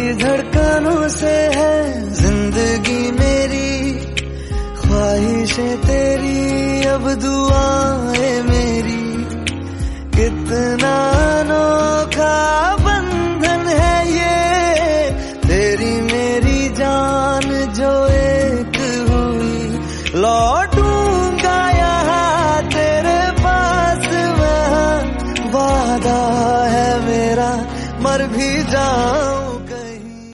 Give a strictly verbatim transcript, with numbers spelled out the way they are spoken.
धड़कनों से है जिंदगी मेरी, ख्वाहिशें तेरी अब दुआएं मेरी। कितना अनोखा बंधन है ये, तेरी मेरी जान जो एक हुई। लौटूंगा यहाँ तेरे पास मैं, वादा है मेरा मर भी जाऊं